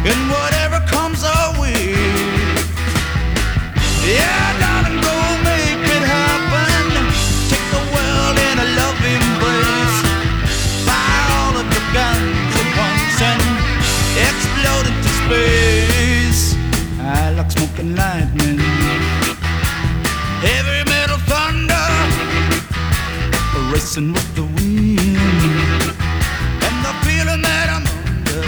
in whatever comes our way. Yeah, darling, go make it happen. Take the world in a loving embrace. Fire all of your guns at once and explode into space. I like smoke and lightning, heavy metal thunder, racing with the wind, and the feeling that I'm under.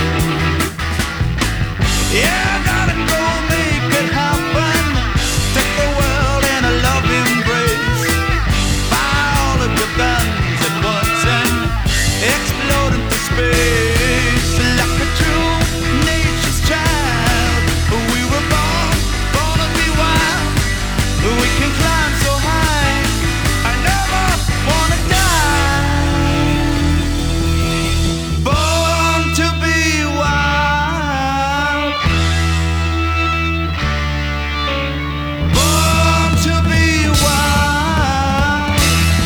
Yeah, darling, go make it happen. Take the world in a loving embrace. Fire all of your guns at once and explode into space. Like a true nature's child, we were born to be wild. We can climb so high, I never wanna die. Born to be wild. Born to be wild.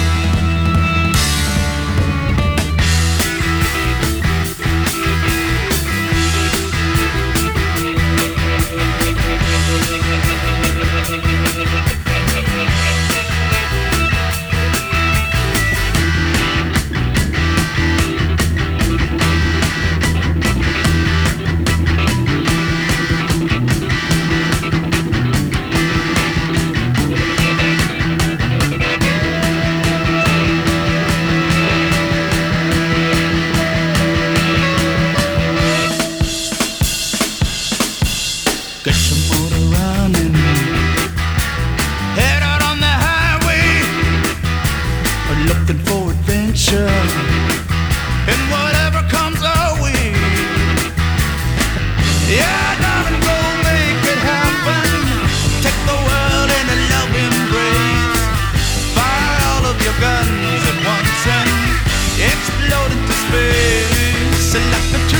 Get your motor running, head out on the highway, looking for adventure, and whatever comes our way. Yeah, darling, go make it happen. Take the world in a loving embrace. Fire all of your guns at once and explode into space. Like a